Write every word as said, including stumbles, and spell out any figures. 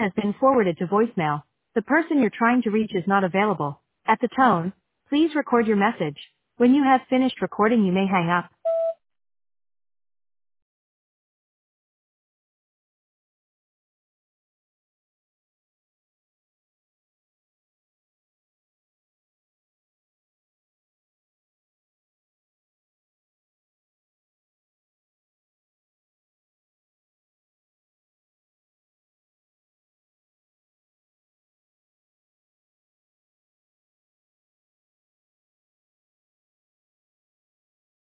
has been forwarded to voicemail. The person you're trying to reach is not available. At the tone, please record your message. When you have finished recording, you may hang up.